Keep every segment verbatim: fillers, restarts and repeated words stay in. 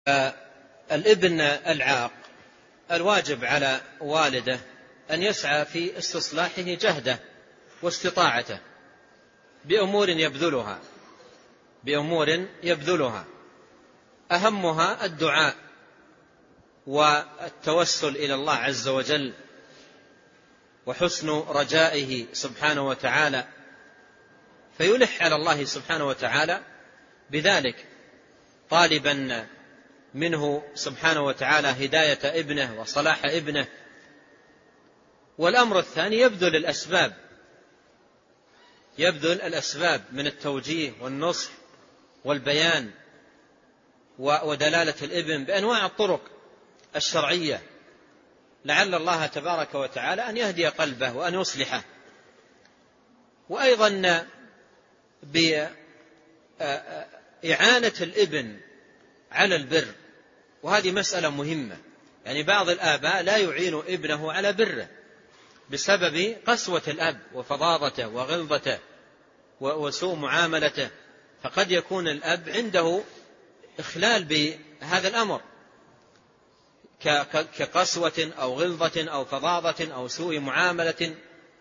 الابن العاق الواجب على والده أن يسعى في استصلاحه جهده واستطاعته بأمور يبذلها بأمور يبذلها أهمها الدعاء والتوسل إلى الله عز وجل وحسن رجائه سبحانه وتعالى، فيلح على الله سبحانه وتعالى بذلك طالبا منه سبحانه وتعالى هداية ابنه وصلاح ابنه. والأمر الثاني يبذل الأسباب يبذل الأسباب من التوجيه والنصح والبيان ودلالة الابن بأنواع الطرق الشرعية، لعل الله تبارك وتعالى أن يهدي قلبه وأن يصلحه. وأيضا بإعانة الابن على البر، وهذه مسألة مهمة. يعني بعض الآباء لا يعين ابنه على بره بسبب قسوة الأب وفظاظته وغلظته وسوء معاملته، فقد يكون الأب عنده إخلال بهذا الأمر كقسوة أو غلظة أو فظاظة أو سوء معاملة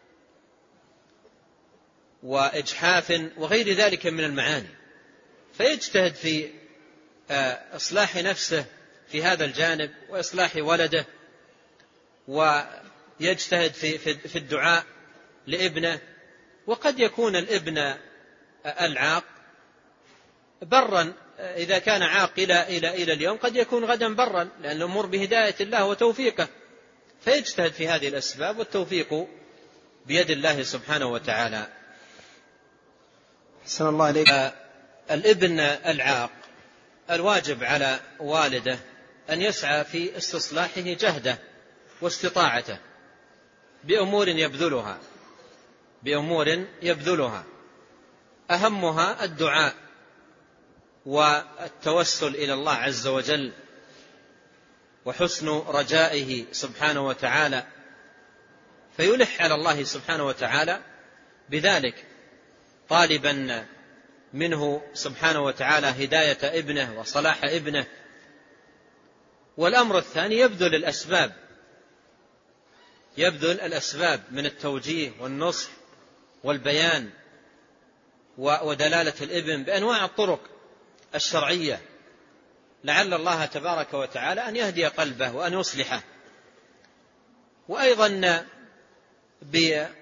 وإجحاف وغير ذلك من المعاني، فيجتهد في إصلاح نفسه في هذا الجانب وإصلاح ولده، ويجتهد في في الدعاء لابنه. وقد يكون الابن العاق برا، إذا كان عاق إلى إلى إلى اليوم قد يكون غدا برا، لأن الأمور بهداية الله وتوفيقه، فيجتهد في هذه الأسباب، والتوفيق بيد الله سبحانه وتعالى. أحسن الله عليك. الابن العاق الواجب على والده أن يسعى في استصلاحه جهده واستطاعته بأمور يبذلها بأمور يبذلها أهمها الدعاء والتوسل إلى الله عز وجل وحسن رجائه سبحانه وتعالى، فيلح على الله سبحانه وتعالى بذلك طالبا منه سبحانه وتعالى هداية ابنه وصلاح ابنه. والأمر الثاني يبذل الأسباب يبذل الأسباب من التوجيه والنصح والبيان ودلالة الابن بأنواع الطرق الشرعية، لعل الله تبارك وتعالى أن يهدي قلبه وأن يصلحه. وأيضا بإعانة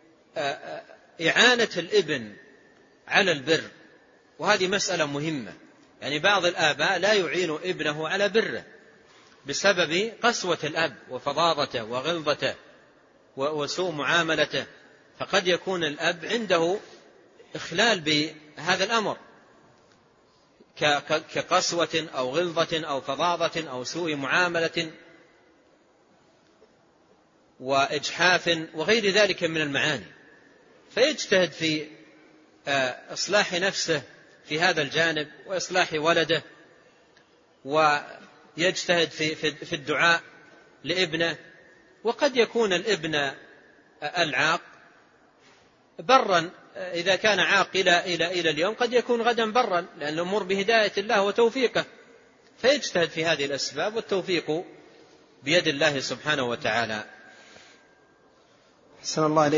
الابن على البر، وهذه مسألة مهمة. يعني بعض الآباء لا يعين ابنه على بره بسبب قسوة الأب وفظاظته وغلظته وسوء معاملته، فقد يكون الأب عنده إخلال بهذا الأمر كقسوة أو غلظة أو فظاظة أو سوء معاملة وإجحاف وغير ذلك من المعاني، فيجتهد في إصلاح نفسه في هذا الجانب وإصلاح ولده، ويجتهد في في الدعاء لابنه. وقد يكون الابن العاق برا، إذا كان عاق إلى إلى إلى اليوم قد يكون غدا برا، لأن الأمور بهداية الله وتوفيقه، فيجتهد في هذه الأسباب، والتوفيق بيد الله سبحانه وتعالى. أحسن الله عليك.